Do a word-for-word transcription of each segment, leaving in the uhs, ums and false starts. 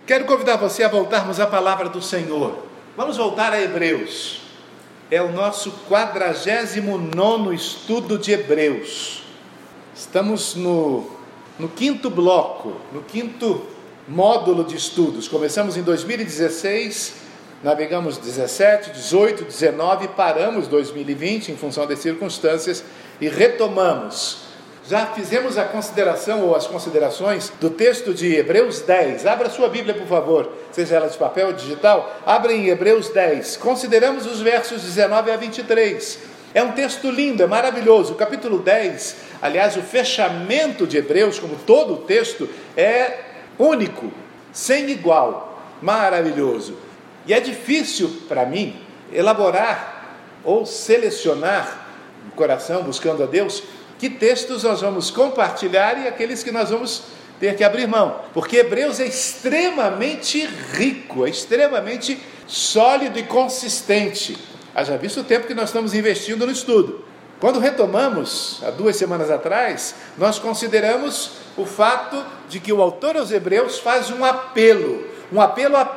Quero convidar você a voltarmos à palavra do Senhor. Vamos voltar a Hebreus. É o nosso quadragésimo nono estudo de Hebreus. Estamos no, no quinto bloco, no quinto módulo de estudos. Começamos em dois mil e dezesseis, navegamos dezessete, dezoito, dezenove, paramos dois mil e vinte em função das circunstâncias e retomamos. Já fizemos a consideração ou as considerações do texto de Hebreus dez. Abra sua Bíblia, por favor, seja ela de papel ou digital. Abra em Hebreus dez. Consideramos os versos dezenove a vinte e três. É um texto lindo, é maravilhoso. O capítulo dez, aliás, o fechamento de Hebreus, como todo o texto, é único, sem igual, maravilhoso. E é difícil para mim elaborar ou selecionar no coração, buscando a Deus, que textos nós vamos compartilhar e aqueles que nós vamos ter que abrir mão. Porque Hebreus é extremamente rico, é extremamente sólido e consistente. Haja visto o tempo que nós estamos investindo no estudo. Quando retomamos, há duas semanas atrás, nós consideramos o fato de que o autor aos Hebreus faz um apelo, um apelo à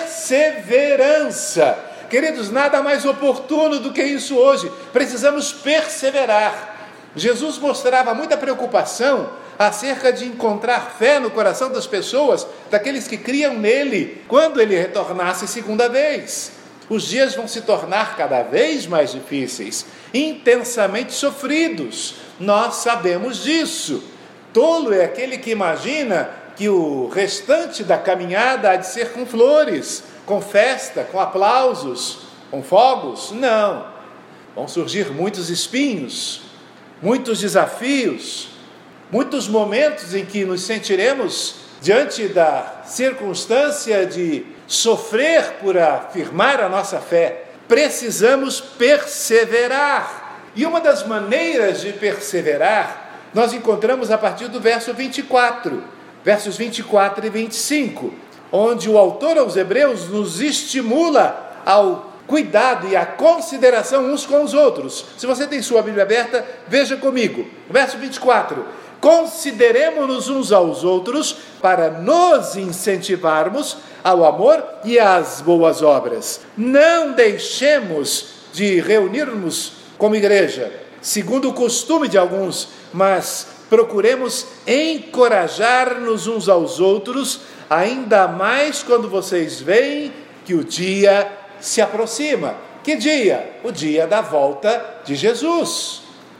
perseverança. Queridos, nada mais oportuno do que isso hoje. Precisamos perseverar. Jesus mostrava muita preocupação acerca de encontrar fé no coração das pessoas, daqueles que criam nele, quando ele retornasse segunda vez. Os dias vão se tornar cada vez mais difíceis, intensamente sofridos. Nós sabemos disso. Tolo é aquele que imagina que o restante da caminhada há de ser com flores, com festa, com aplausos, com fogos. Não. Vão surgir muitos espinhos, muitos desafios, muitos momentos em que nos sentiremos diante da circunstância de sofrer por afirmar a nossa fé. Precisamos perseverar. E uma das maneiras de perseverar, nós encontramos a partir do verso vinte e quatro, versos vinte e quatro e vinte e cinco, onde o autor aos Hebreus nos estimula ao cuidado e a consideração uns com os outros. Se você tem sua Bíblia aberta, veja comigo. Verso vinte e quatro. Consideremo-nos uns aos outros para nos incentivarmos ao amor e às boas obras. Não deixemos de reunirmos como igreja, segundo o costume de alguns, mas procuremos encorajar-nos uns aos outros, ainda mais quando vocês veem que o dia se aproxima. Que dia? O dia da volta de Jesus.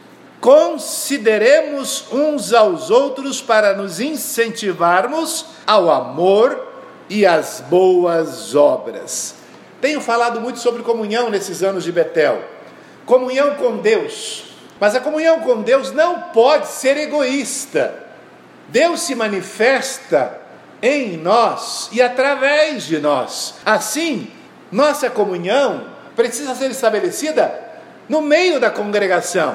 Consideremos uns aos outros para nos incentivarmos ao amor e às boas obras. Tenho falado muito sobre comunhão nesses anos de Betel. Comunhão com Deus. Mas a comunhão com Deus não pode ser egoísta. Deus se manifesta em nós e através de nós. Assim, nossa comunhão precisa ser estabelecida no meio da congregação,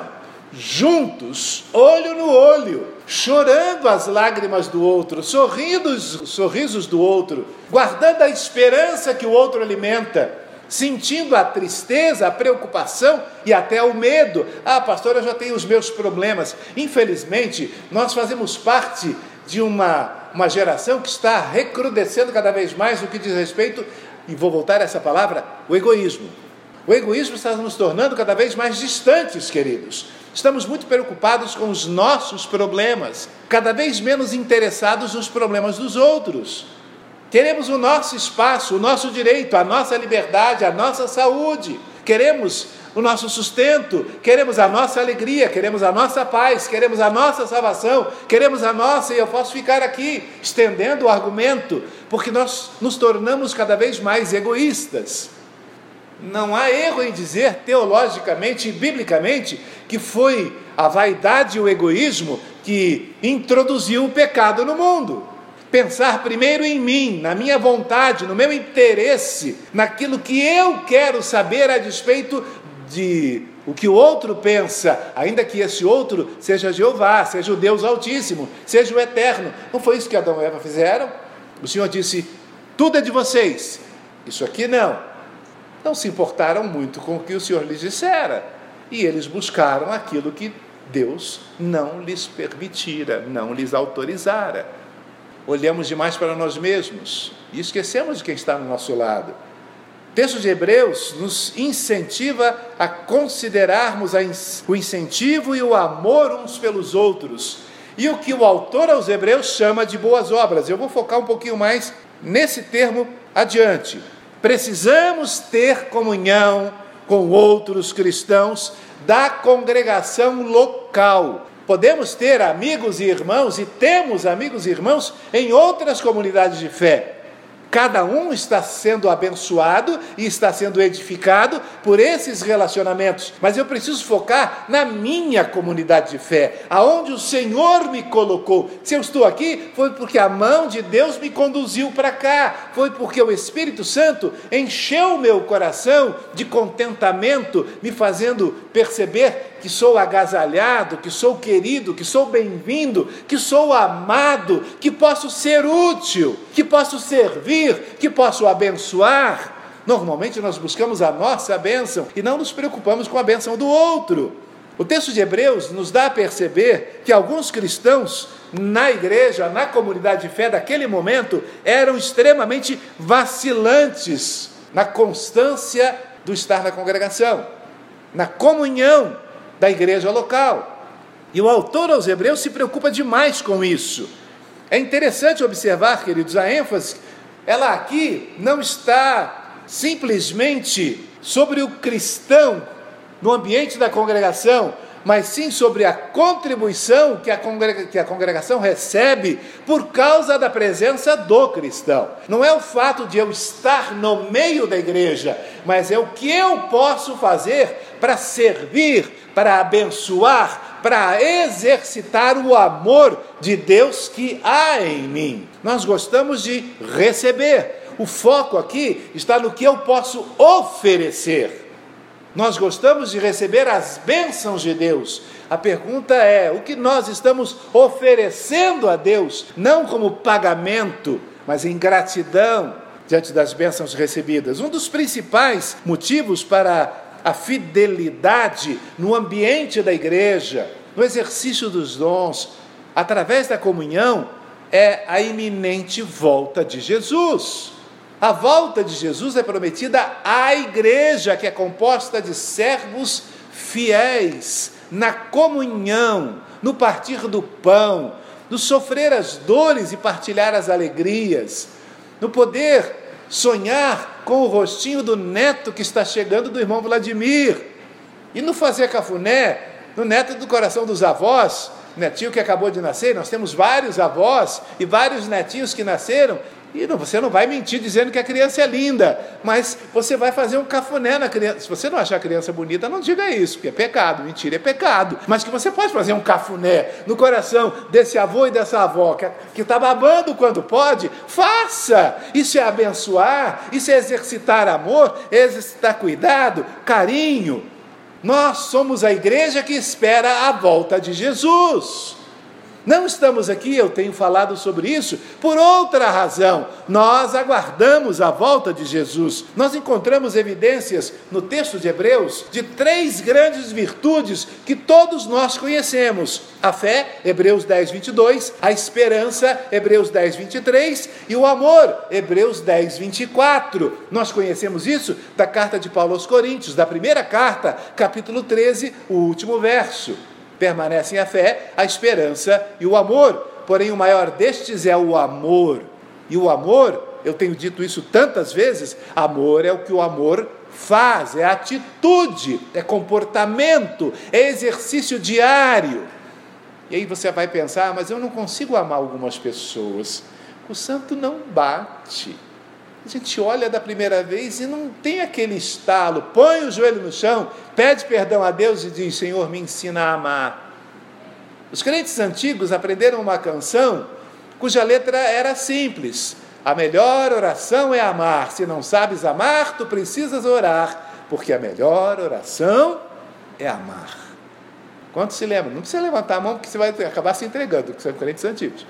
juntos, olho no olho, chorando as lágrimas do outro, sorrindo os sorrisos do outro, guardando a esperança que o outro alimenta, sentindo a tristeza, a preocupação e até o medo. Ah, pastor, eu já tenho os meus problemas. Infelizmente, nós fazemos parte de uma, uma geração que está recrudescendo cada vez mais no que diz respeito, e vou voltar a essa palavra, o egoísmo. O egoísmo está nos tornando cada vez mais distantes, queridos. Estamos muito preocupados com os nossos problemas, cada vez menos interessados nos problemas dos outros. Queremos o nosso espaço, o nosso direito, a nossa liberdade, a nossa saúde. Queremos o nosso sustento, queremos a nossa alegria, queremos a nossa paz, queremos a nossa salvação, queremos a nossa, e eu posso ficar aqui estendendo o argumento, porque nós nos tornamos cada vez mais egoístas. Não há erro em dizer teologicamente e biblicamente que foi a vaidade e o egoísmo que introduziu o pecado no mundo. Pensar primeiro em mim, na minha vontade, no meu interesse, naquilo que eu quero saber a despeito de o que o outro pensa, ainda que esse outro seja Jeová, seja o Deus Altíssimo, seja o Eterno. Não foi isso que Adão e Eva fizeram? O Senhor disse, tudo é de vocês, isso aqui não. Não se importaram muito com o que o Senhor lhes dissera, e eles buscaram aquilo que Deus não lhes permitira, não lhes autorizara. Olhamos demais para nós mesmos, e esquecemos de quem está no nosso lado. O texto de Hebreus nos incentiva a considerarmos o incentivo e o amor uns pelos outros, e o que o autor aos Hebreus chama de boas obras. Eu vou focar um pouquinho mais nesse termo adiante. Precisamos ter comunhão com outros cristãos da congregação local. Podemos ter amigos e irmãos, e temos amigos e irmãos em outras comunidades de fé. Cada um está sendo abençoado e está sendo edificado por esses relacionamentos. Mas eu preciso focar na minha comunidade de fé, aonde o Senhor me colocou. Se eu estou aqui, foi porque a mão de Deus me conduziu para cá. Foi porque o Espírito Santo encheu o meu coração de contentamento, me fazendo perceber que sou agasalhado, que sou querido, que sou bem-vindo, que sou amado, que posso ser útil, que posso servir, que posso abençoar. Normalmente nós buscamos a nossa bênção e não nos preocupamos com a bênção do outro. O texto de Hebreus nos dá a perceber que alguns cristãos na igreja, na comunidade de fé daquele momento, eram extremamente vacilantes na constância do estar na congregação, na comunhão da igreja local. E o autor aos Hebreus se preocupa demais com isso. É interessante observar, queridos, a ênfase, ela aqui não está simplesmente sobre o cristão no ambiente da congregação, mas sim sobre a contribuição que a, congrega, que a congregação recebe por causa da presença do cristão. Não é o fato de eu estar no meio da igreja, mas é o que eu posso fazer para servir, para abençoar, para exercitar o amor de Deus que há em mim. Nós gostamos de receber. O foco aqui está no que eu posso oferecer. Nós gostamos de receber as bênçãos de Deus. A pergunta é, o que nós estamos oferecendo a Deus, não como pagamento, mas em gratidão diante das bênçãos recebidas. Um dos principais motivos para a fidelidade no ambiente da igreja, no exercício dos dons, através da comunhão, é a iminente volta de Jesus. A volta de Jesus é prometida à igreja, que é composta de servos fiéis, na comunhão, no partir do pão, no sofrer as dores e partilhar as alegrias, no poder sonhar com o rostinho do neto que está chegando do irmão Vladimir, e no fazer cafuné, no neto do coração dos avós, netinho que acabou de nascer. Nós temos vários avós e vários netinhos que nasceram, e não, você não vai mentir dizendo que a criança é linda, mas você vai fazer um cafuné na criança. Se você não achar a criança bonita, não diga isso, porque é pecado, mentira é pecado, mas que você pode fazer um cafuné no coração desse avô e dessa avó, que está babando quando pode, faça. Isso é abençoar, isso é exercitar amor, é exercitar cuidado, carinho. Nós somos a igreja que espera a volta de Jesus. Não estamos aqui, eu tenho falado sobre isso, por outra razão. Nós aguardamos a volta de Jesus. Nós encontramos evidências no texto de Hebreus de três grandes virtudes que todos nós conhecemos: a fé, Hebreus dez, vinte e dois, a esperança, Hebreus dez, vinte e três, e o amor, Hebreus dez, vinte e quatro. Nós conhecemos isso da carta de Paulo aos Coríntios, da primeira carta, capítulo treze, o último verso. Permanecem a fé, a esperança e o amor, porém o maior destes é o amor. E o amor, eu tenho dito isso tantas vezes, amor é o que o amor faz, é atitude, é comportamento, é exercício diário. E aí você vai pensar, mas eu não consigo amar algumas pessoas. O santo não bate. A gente olha da primeira vez e não tem aquele estalo, põe o joelho no chão, pede perdão a Deus e diz: Senhor, me ensina a amar. Os crentes antigos aprenderam uma canção cuja letra era simples: a melhor oração é amar, se não sabes amar, tu precisas orar, porque a melhor oração é amar. Quantos se lembram? Não precisa levantar a mão, porque você vai acabar se entregando, que são crentes antigos.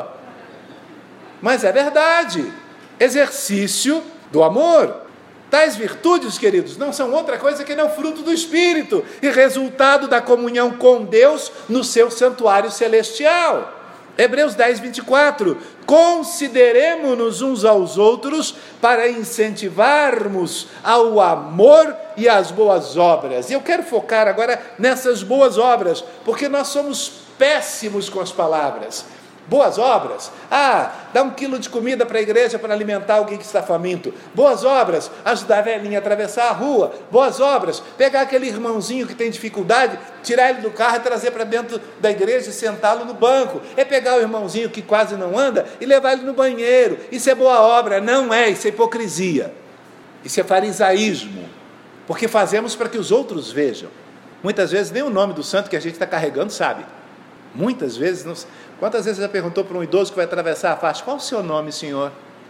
Mas é verdade. Exercício do amor. Tais virtudes, queridos, não são outra coisa que não fruto do Espírito e resultado da comunhão com Deus no seu santuário celestial. Hebreus dez, vinte e quatro, consideremo-nos uns aos outros para incentivarmos ao amor e às boas obras. E eu quero focar agora nessas boas obras, porque nós somos péssimos com as palavras. Boas obras, ah, dá um quilo de comida para a igreja para alimentar alguém que está faminto. Boas obras, ajudar a velhinha a atravessar a rua. Boas obras, pegar aquele irmãozinho que tem dificuldade, tirar ele do carro e trazer para dentro da igreja e sentá-lo no banco. É pegar o irmãozinho que quase não anda e levar ele no banheiro. Isso é boa obra? Não é, isso é hipocrisia. Isso é farisaísmo, porque fazemos para que os outros vejam. Muitas vezes nem o nome do santo que a gente está carregando sabe. Muitas vezes, não... quantas vezes você já perguntou para um idoso que vai atravessar a faixa, qual o seu nome, senhor?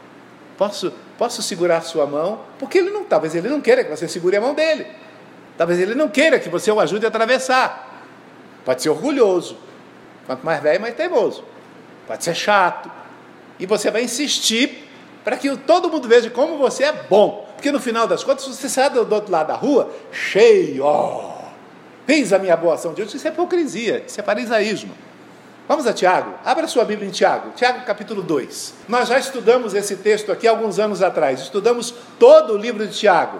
Posso, posso segurar a sua mão? Porque ele não, talvez ele não queira que você segure a mão dele. Talvez ele não queira que você o ajude a atravessar. Pode ser orgulhoso. Quanto mais velho, mais teimoso. Pode ser chato. E você vai insistir para que todo mundo veja como você é bom. Porque no final das contas, você sai do outro lado da rua, cheio, ó. Fiz a minha boa ação de hoje. Isso é hipocrisia, isso é farisaísmo. Vamos a Tiago, abra sua Bíblia em Tiago, Tiago capítulo dois. Nós já estudamos esse texto aqui alguns anos atrás, estudamos todo o livro de Tiago.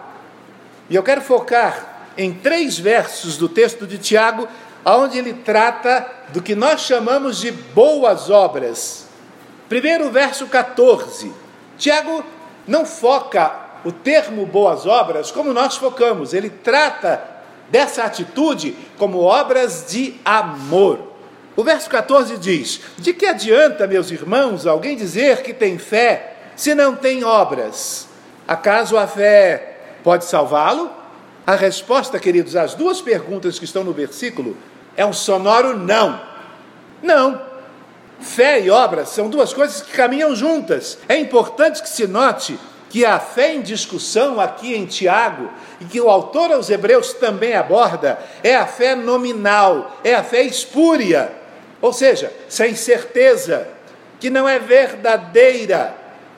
E eu quero focar em três versos do texto de Tiago, onde ele trata do que nós chamamos de boas obras. Primeiro, verso catorze. Tiago não foca o termo boas obras como nós focamos, ele trata dessa atitude como obras de amor. O verso catorze diz: de que adianta, meus irmãos, alguém dizer que tem fé se não tem obras? Acaso a fé pode salvá-lo? A resposta, queridos, às duas perguntas que estão no versículo é um sonoro não. Não. Fé e obras são duas coisas que caminham juntas. É importante que se note que a fé em discussão aqui em Tiago, e que o autor aos Hebreus também aborda, é a fé nominal, é a fé espúria, ou seja, sem certeza, que não é verdadeira,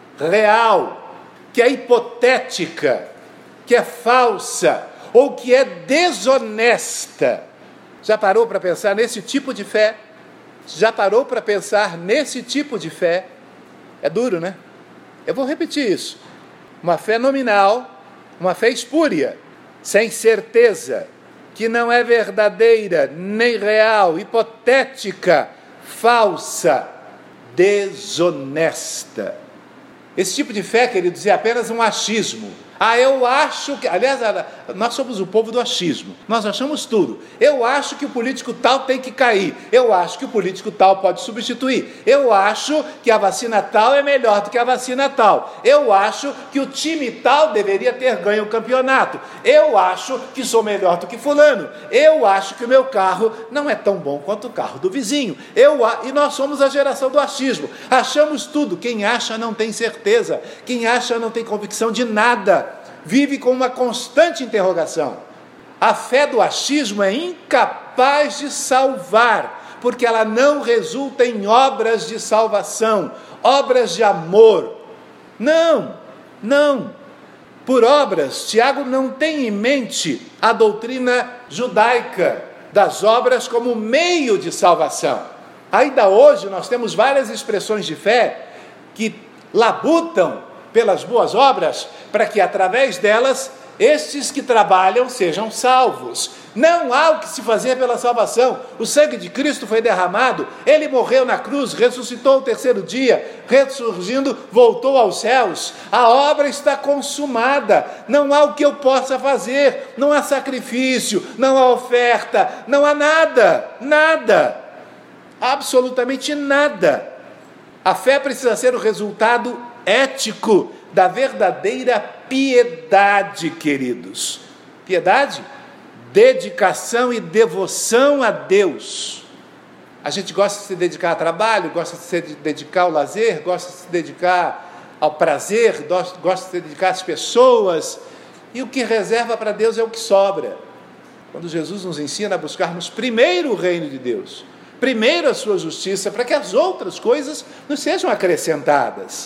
real, que é hipotética, que é falsa, ou que é desonesta. Já parou para pensar nesse tipo de fé? Já parou para pensar nesse tipo de fé? É duro, né? Eu vou repetir isso. Uma fé nominal, uma fé espúria, sem certeza, que não é verdadeira, nem real, hipotética, falsa, desonesta. Esse tipo de fé, queridos, é apenas um achismo. Ah, eu acho que... Aliás, nós somos o povo do achismo. Nós achamos tudo. Eu acho que o político tal tem que cair. Eu acho que o político tal pode substituir. Eu acho que a vacina tal é melhor do que a vacina tal. Eu acho que o time tal deveria ter ganho o campeonato. Eu acho que sou melhor do que fulano. Eu acho que o meu carro não é tão bom quanto o carro do vizinho. Eu, e nós somos a geração do achismo. Achamos tudo. Quem acha não tem certeza. Quem acha não tem convicção de nada. Vive com uma constante interrogação. A fé do achismo é incapaz de salvar, porque ela não resulta em obras de salvação, obras de amor. Não, não. Por obras, Tiago não tem em mente a doutrina judaica das obras como meio de salvação. Ainda hoje nós temos várias expressões de fé que labutam pelas boas obras, para que através delas, estes que trabalham sejam salvos. Não há o que se fazer pela salvação. O sangue de Cristo foi derramado, ele morreu na cruz, ressuscitou o terceiro dia, ressurgindo, voltou aos céus. A obra está consumada, não há o que eu possa fazer, não há sacrifício, não há oferta, não há nada, nada, absolutamente nada. A fé precisa ser o resultado ético da verdadeira piedade, queridos. Piedade? Dedicação e devoção a Deus. A gente gosta de se dedicar ao trabalho, gosta de se dedicar ao lazer, gosta de se dedicar ao prazer, gosta de se dedicar às pessoas, e o que reserva para Deus é o que sobra. Quando Jesus nos ensina a buscarmos primeiro o reino de Deus, primeiro a sua justiça, para que as outras coisas nos sejam acrescentadas.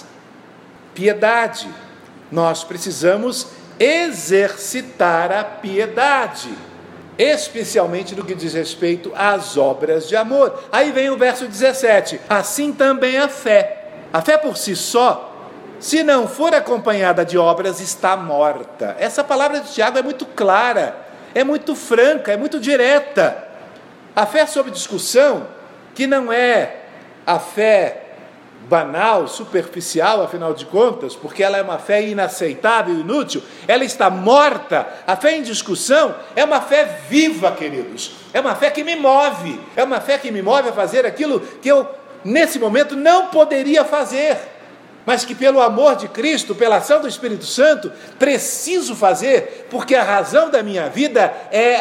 Piedade. Nós precisamos exercitar a piedade. especialmente no que diz respeito às obras de amor. Aí vem o verso dezessete, assim também a fé. A fé por si só, se não for acompanhada de obras, está morta. Essa palavra de Tiago é muito clara, é muito franca, é muito direta. A fé sob discussão, que não é a fé banal, superficial, afinal de contas, porque ela é uma fé inaceitável, inútil, ela está morta. A fé em discussão é uma fé viva, queridos, é uma fé que me move, é uma fé que me move a fazer aquilo que eu, nesse momento, não poderia fazer, mas que pelo amor de Cristo, pela ação do Espírito Santo, preciso fazer, porque a razão da minha vida é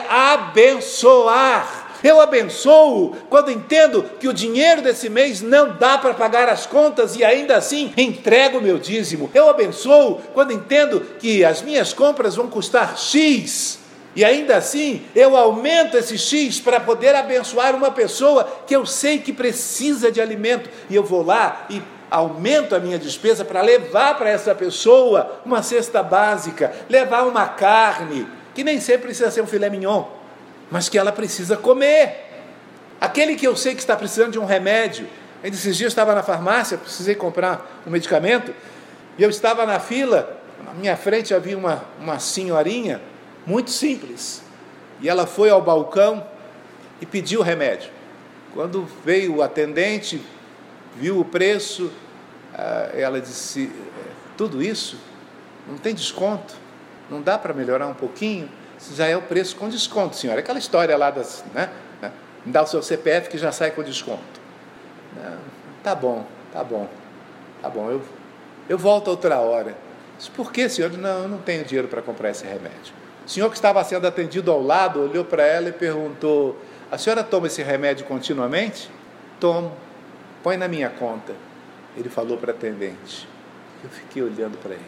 abençoar. Eu abençoo quando entendo que o dinheiro desse mês não dá para pagar as contas e ainda assim entrego o meu dízimo. Eu abençoo quando entendo que as minhas compras vão custar X e ainda assim eu aumento esse X para poder abençoar uma pessoa que eu sei que precisa de alimento e eu vou lá e aumento a minha despesa para levar para essa pessoa uma cesta básica, levar uma carne, que nem sempre precisa ser um filé mignon, mas que ela precisa comer. Aquele que eu sei que está precisando de um remédio. Ainda esses dias eu estava na farmácia, precisei comprar um medicamento, e eu estava na fila, na minha frente havia uma, uma senhorinha, muito simples, e ela foi ao balcão e pediu o remédio. Quando veio o atendente, viu o preço, ela disse, tudo isso? Não tem desconto? Não dá para melhorar um pouquinho? Já é o preço com desconto, senhora. Aquela história lá, das, né? Me dá o seu C P F que já sai com desconto. Não, tá bom, tá bom, tá bom, eu, eu volto outra hora. Disse, por que, senhor? Não, eu não tenho dinheiro para comprar esse remédio. O senhor que estava sendo atendido ao lado, olhou para ela e perguntou, a senhora toma esse remédio continuamente? Tomo, põe na minha conta. Ele falou para a atendente. Eu fiquei olhando para ele.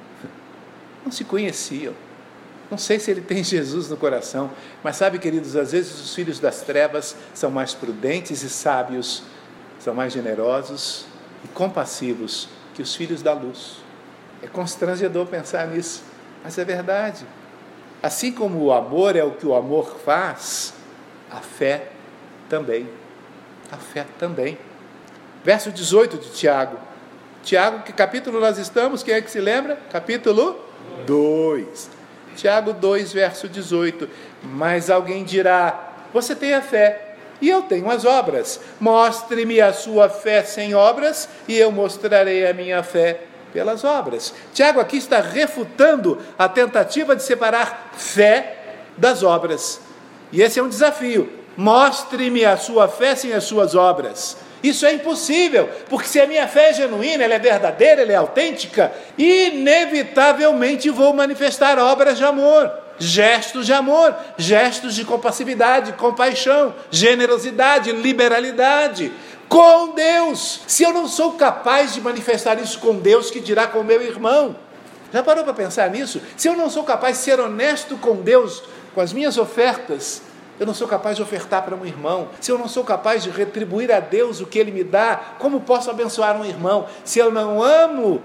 Não se conheciam. Não sei se ele tem Jesus no coração, mas sabe, queridos, às vezes os filhos das trevas são mais prudentes e sábios, são mais generosos e compassivos que os filhos da luz. É constrangedor pensar nisso, mas é verdade. Assim como o amor é o que o amor faz, a fé também. A fé também. Verso dezoito de Tiago. Tiago, que capítulo nós estamos? Quem é que se lembra? Capítulo dois. Tiago dois, verso dezoito. Mas alguém dirá, você tem a fé, e eu tenho as obras. Mostre-me a sua fé sem obras, e eu mostrarei a minha fé pelas obras. Tiago aqui está refutando a tentativa de separar fé das obras. E esse é um desafio. Mostre-me a sua fé sem as suas obras. Isso é impossível, porque se a minha fé é genuína, ela é verdadeira, ela é autêntica, inevitavelmente vou manifestar obras de amor, gestos de amor, gestos de compassividade, compaixão, generosidade, liberalidade, com Deus. Se eu não sou capaz de manifestar isso com Deus, que dirá com o meu irmão? Já parou para pensar nisso? Se eu não sou capaz de ser honesto com Deus, com as minhas ofertas, eu não sou capaz de ofertar para um irmão. Se eu não sou capaz de retribuir a Deus o que Ele me dá, como posso abençoar um irmão? Se eu não amo,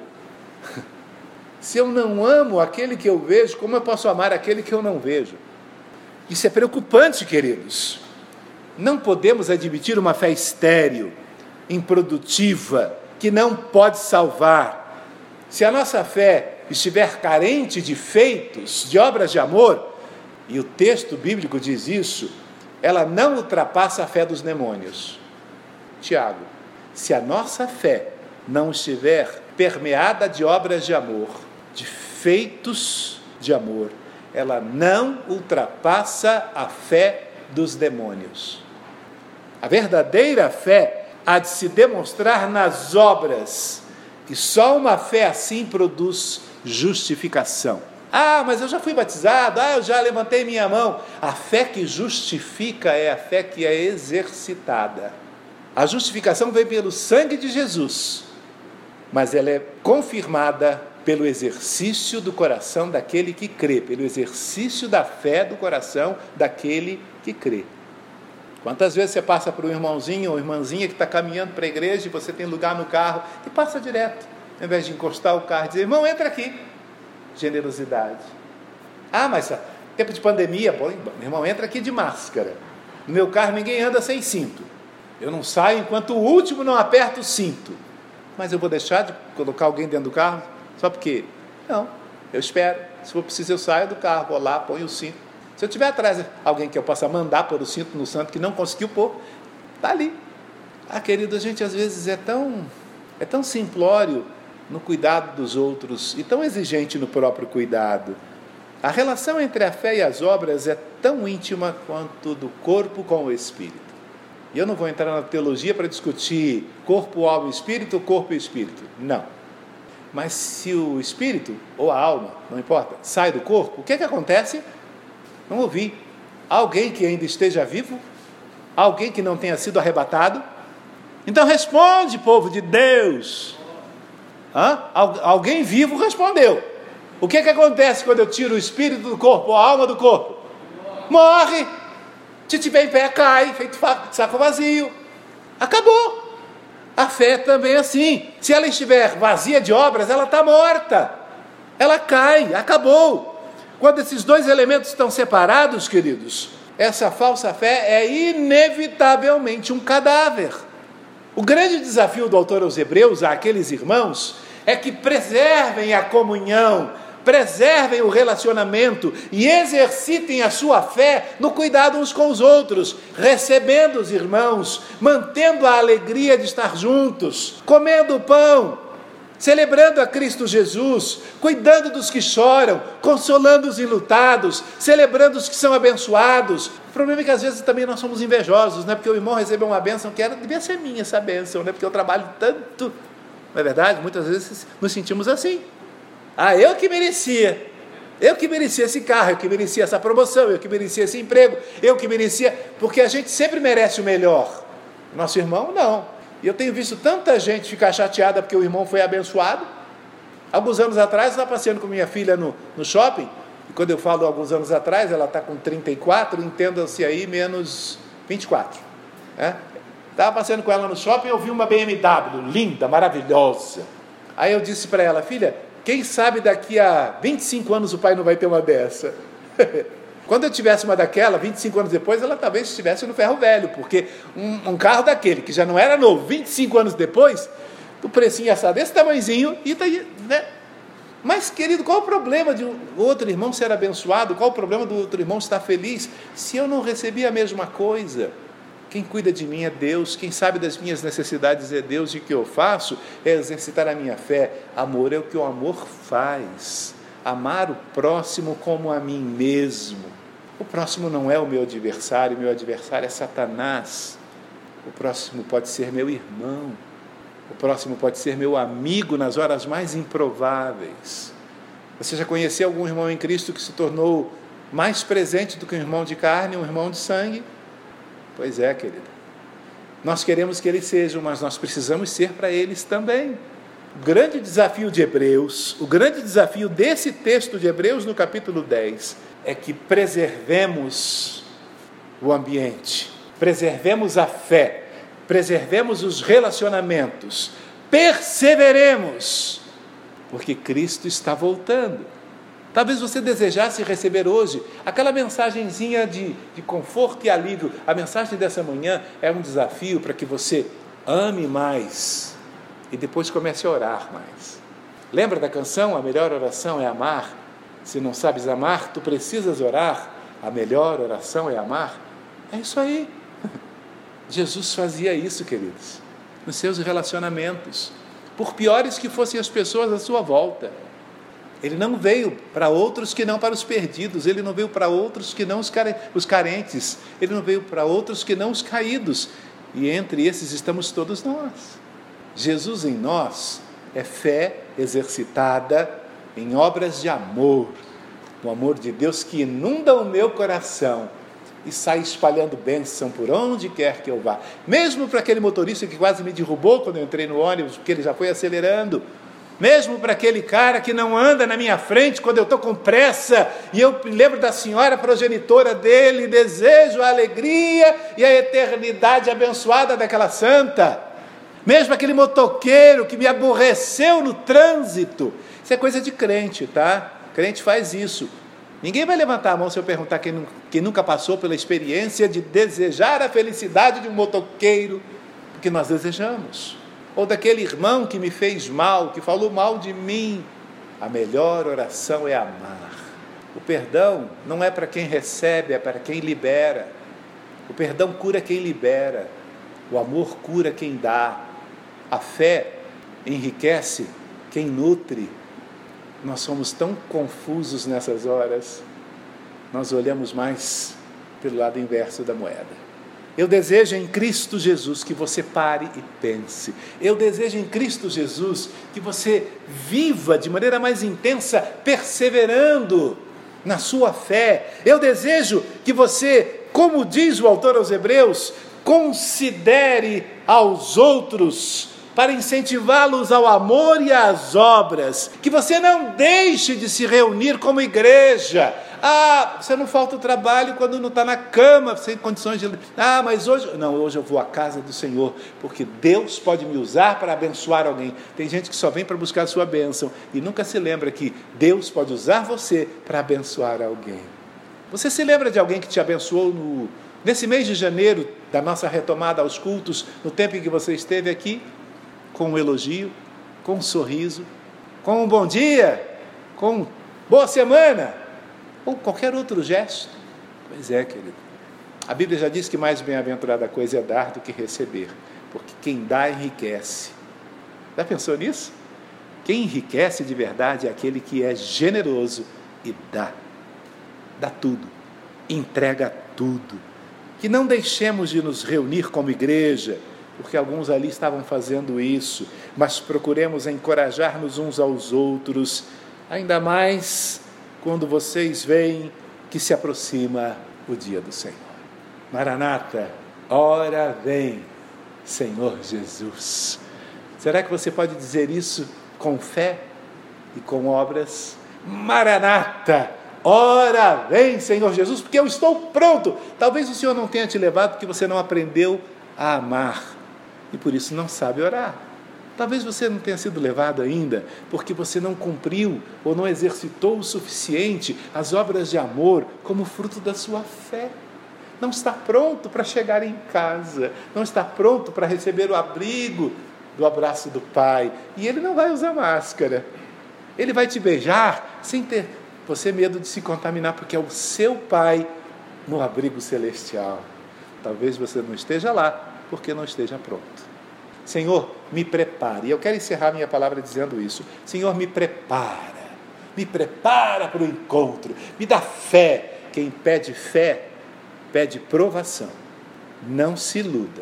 se eu não amo aquele que eu vejo, como eu posso amar aquele que eu não vejo? Isso é preocupante, queridos. Não podemos admitir uma fé estéril, improdutiva, que não pode salvar. Se a nossa fé estiver carente de feitos, de obras de amor, e o texto bíblico diz isso, ela não ultrapassa a fé dos demônios. Tiago, se a nossa fé não estiver permeada de obras de amor, de feitos de amor, ela não ultrapassa a fé dos demônios. A verdadeira fé há de se demonstrar nas obras, e só uma fé assim produz justificação. Ah, mas eu já fui batizado, ah, eu já levantei minha mão. A fé que justifica é a fé que é exercitada. A justificação vem pelo sangue de Jesus, mas ela é confirmada pelo exercício do coração daquele que crê, pelo exercício da fé do coração daquele que crê. Quantas vezes você passa por um irmãozinho ou irmãzinha que está caminhando para a igreja e você tem lugar no carro e passa direto, ao invés de encostar o carro e dizer, irmão, entra aqui. Generosidade. Ah, mas Tempo de pandemia, pô, meu irmão, entra aqui de máscara. No meu carro ninguém anda sem cinto. Eu não saio enquanto o último não aperta o cinto. Mas eu vou deixar de colocar alguém dentro do carro? Só porque? Não, eu espero. Se for preciso eu saio do carro, vou lá, ponho o cinto. Se eu tiver atrás alguém que eu possa mandar pôr o cinto no santo que não conseguiu pôr, está ali. Ah, querido, a gente às vezes é tão, é tão simplório no cuidado dos outros e tão exigente no próprio cuidado. A relação entre a fé e as obras é tão íntima quanto do corpo com o espírito. E eu não vou entrar na teologia para discutir corpo, alma e espírito, corpo e espírito. Não. Mas se o espírito, ou a alma, não importa, sai do corpo, o que é que acontece? Não ouvi. Alguém que ainda esteja vivo? Alguém que não tenha sido arrebatado? Então responde, povo de Deus. Hã? Alguém vivo respondeu. O que é que acontece quando eu tiro o espírito do corpo, a alma do corpo? Morre. Se tiver em pé, cai, feito saco vazio. Acabou. A fé também é assim. Se ela estiver vazia de obras, ela está morta. Ela cai, acabou. Quando esses dois elementos estão separados, queridos, essa falsa fé é inevitavelmente um cadáver. O grande desafio do autor aos Hebreus, àqueles irmãos, é que preservem a comunhão, preservem o relacionamento e exercitem a sua fé no cuidado uns com os outros, recebendo os irmãos, mantendo a alegria de estar juntos, comendo o pão, celebrando a Cristo Jesus, cuidando dos que choram, consolando os enlutados, celebrando os que são abençoados. O problema é que às vezes também nós somos invejosos, né? Porque o irmão recebeu uma bênção que era, devia ser minha essa bênção, né? Porque eu trabalho tanto. Não é verdade? Muitas vezes nos sentimos assim. Ah, eu que merecia, eu que merecia esse carro, eu que merecia essa promoção, eu que merecia esse emprego, eu que merecia, porque a gente sempre merece o melhor. Nosso irmão, não. E eu tenho visto tanta gente ficar chateada porque o irmão foi abençoado. Alguns anos atrás, eu estava passeando com minha filha no, no shopping, e quando eu falo alguns anos atrás, ela está com trinta e quatro, entenda-se aí, menos vinte e quatro. Né? Estava passeando com ela no shopping, eu vi uma B M W, linda, maravilhosa. Aí eu disse para ela, filha, quem sabe daqui a vinte e cinco anos o pai não vai ter uma dessa? Quando eu tivesse uma daquela, vinte e cinco anos depois, ela talvez estivesse no ferro velho, porque um, um carro daquele, que já não era novo, vinte e cinco anos depois, o precinho ia estar desse tamanhozinho, e tá aí, né? Mas, querido, qual o problema de um outro irmão ser abençoado? Qual o problema do outro irmão estar feliz, se eu não recebi a mesma coisa? Quem cuida de mim é Deus, quem sabe das minhas necessidades é Deus, e o que eu faço é exercitar a minha fé. Amor é o que o amor faz, amar o próximo como a mim mesmo. O próximo não é o meu adversário, meu adversário é Satanás. O próximo pode ser meu irmão, o próximo pode ser meu amigo nas horas mais improváveis. Você já conheceu algum irmão em Cristo que se tornou mais presente do que um irmão de carne, um irmão de sangue? Pois é, querida. Nós queremos que eles sejam, mas nós precisamos ser para eles também. O grande desafio de Hebreus, o grande desafio desse texto de Hebreus no capítulo dez, é que preservemos o ambiente, preservemos a fé, preservemos os relacionamentos, perseveremos, porque Cristo está voltando. Talvez você desejasse receber hoje aquela mensagenzinha de, de conforto e alívio. A mensagem dessa manhã é um desafio para que você ame mais e depois comece a orar mais. Lembra da canção? A melhor oração é amar. Se não sabes amar, tu precisas orar. A melhor oração é amar. É isso aí. Jesus fazia isso, queridos, nos seus relacionamentos, por piores que fossem as pessoas à sua volta. Ele não veio para outros que não para os perdidos, ele não veio para outros que não os carentes, ele não veio para outros que não os caídos, e entre esses estamos todos nós. Jesus em nós é fé exercitada em obras de amor, o amor de Deus que inunda o meu coração e sai espalhando bênção por onde quer que eu vá, mesmo para aquele motorista que quase me derrubou quando eu entrei no ônibus, porque ele já foi acelerando, mesmo para aquele cara que não anda na minha frente quando eu estou com pressa, e eu me lembro da senhora progenitora dele, desejo a alegria e a eternidade abençoada daquela santa, mesmo aquele motoqueiro que me aborreceu no trânsito. Isso é coisa de crente, tá? Crente faz isso. Ninguém vai levantar a mão se eu perguntar quem, quem nunca passou pela experiência de desejar a felicidade de um motoqueiro, porque nós desejamos. Ou daquele irmão que me fez mal, que falou mal de mim. A melhor oração é amar. O perdão não é para quem recebe, é para quem libera. O perdão cura quem libera. O amor cura quem dá. A fé enriquece quem nutre. Nós somos tão confusos nessas horas. Nós olhamos mais pelo lado inverso da moeda. Eu desejo em Cristo Jesus que você pare e pense. Eu desejo em Cristo Jesus que você viva de maneira mais intensa, perseverando na sua fé. Eu desejo que você, como diz o autor aos Hebreus, considere aos outros para incentivá-los ao amor e às obras. Que você não deixe de se reunir como igreja. Ah, você não falta o trabalho quando não está na cama, sem condições de... Ah, mas hoje... Não, hoje eu vou à casa do Senhor, porque Deus pode me usar para abençoar alguém. Tem gente que só vem para buscar a sua bênção e nunca se lembra que Deus pode usar você para abençoar alguém. Você se lembra de alguém que te abençoou no... nesse mês de janeiro, da nossa retomada aos cultos, no tempo em que você esteve aqui? Com um elogio, com um sorriso, com um bom dia, com boa semana, ou qualquer outro gesto. Pois é, querido. A Bíblia já diz que mais bem-aventurada coisa é dar do que receber, porque quem dá enriquece. Já pensou nisso? Quem enriquece de verdade é aquele que é generoso e dá. Dá tudo, entrega tudo. Que não deixemos de nos reunir como igreja, porque alguns ali estavam fazendo isso, mas procuremos encorajar-nos uns aos outros, ainda mais quando vocês veem que se aproxima o dia do Senhor. Maranata, ora vem, Senhor Jesus. Será que você pode dizer isso com fé e com obras? Maranata, ora vem, Senhor Jesus, porque eu estou pronto. Talvez o Senhor não tenha te levado porque você não aprendeu a amar e por isso não sabe orar. Talvez você não tenha sido levado ainda porque você não cumpriu ou não exercitou o suficiente as obras de amor como fruto da sua fé. Não está pronto para chegar em casa, não está pronto para receber o abrigo do abraço do Pai. E Ele não vai usar máscara. Ele vai te beijar sem ter você medo de se contaminar, porque é o seu Pai no abrigo celestial. Talvez você não esteja lá porque não esteja pronto. Senhor, me prepare. E eu quero encerrar minha palavra dizendo isso. Senhor, me prepara. Me prepara para o encontro. Me dá fé. Quem pede fé, pede provação. Não se iluda.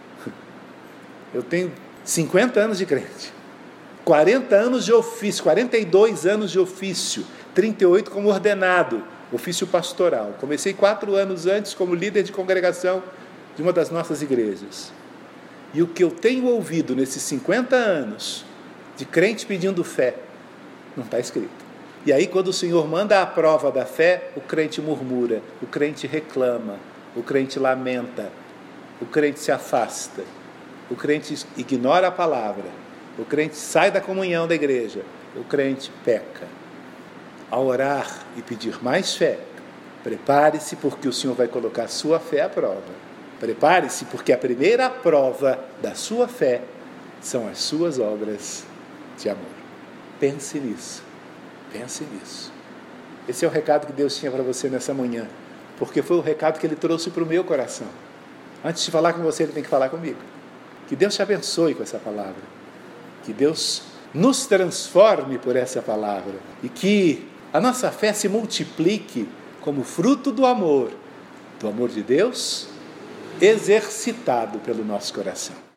Eu tenho cinquenta anos de crente. quarenta anos de ofício. quarenta e dois anos de ofício. trinta e oito como ordenado. Ofício pastoral. Comecei quatro anos antes como líder de congregação de uma das nossas igrejas. E o que eu tenho ouvido nesses cinquenta anos de crente pedindo fé, não está escrito. E aí quando o Senhor manda a prova da fé, o crente murmura, o crente reclama, o crente lamenta, o crente se afasta, o crente ignora a palavra, o crente sai da comunhão da igreja, o crente peca. Ao orar e pedir mais fé, prepare-se porque o Senhor vai colocar a sua fé à prova. Prepare-se, porque a primeira prova da sua fé são as suas obras de amor. Pense nisso. Pense nisso. Esse é o recado que Deus tinha para você nessa manhã, porque foi o recado que Ele trouxe para o meu coração. Antes de falar com você, Ele tem que falar comigo. Que Deus te abençoe com essa palavra. Que Deus nos transforme por essa palavra. E que a nossa fé se multiplique como fruto do amor, do amor de Deus, exercitado pelo nosso coração.